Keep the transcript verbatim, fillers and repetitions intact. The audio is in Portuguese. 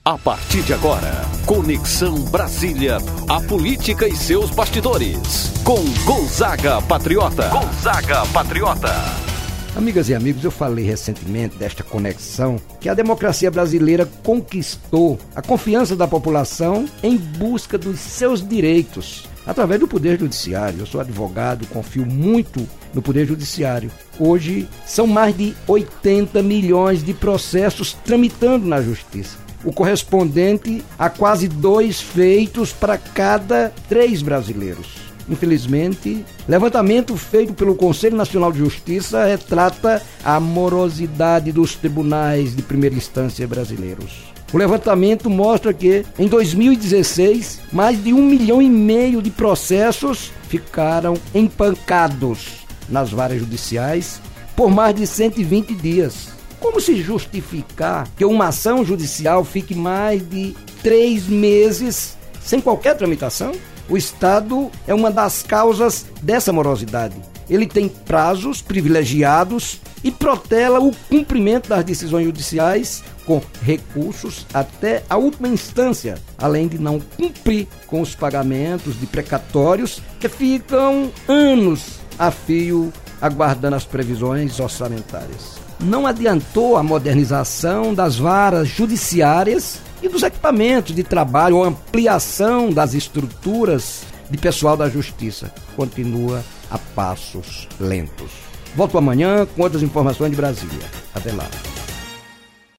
A partir de agora, Conexão Brasília, a política e seus bastidores, com Gonzaga Patriota. Gonzaga Patriota. Amigas e amigos, eu falei recentemente desta conexão que a democracia brasileira conquistou a confiança da população em busca dos seus direitos, através do Poder Judiciário. Eu sou advogado, confio muito no Poder Judiciário. Hoje, são mais de oitenta milhões de processos tramitando na Justiça, o correspondente a quase dois feitos para cada três brasileiros. Infelizmente, levantamento feito pelo Conselho Nacional de Justiça retrata a morosidade dos tribunais de primeira instância brasileiros. O levantamento mostra que, em dois mil e dezesseis, mais de um milhão e meio de processos ficaram empancados nas varas judiciais por mais de cento e vinte dias. Como se justificar que uma ação judicial fique mais de três meses sem qualquer tramitação? O Estado é uma das causas dessa morosidade. Ele tem prazos privilegiados e protela o cumprimento das decisões judiciais com recursos até a última instância, além de não cumprir com os pagamentos de precatórios que ficam anos a fio aguardando as previsões orçamentárias. Não adiantou a modernização das varas judiciárias e dos equipamentos de trabalho ou ampliação das estruturas de pessoal da Justiça. Continua a passos lentos. Volto amanhã com outras informações de Brasília. Até lá.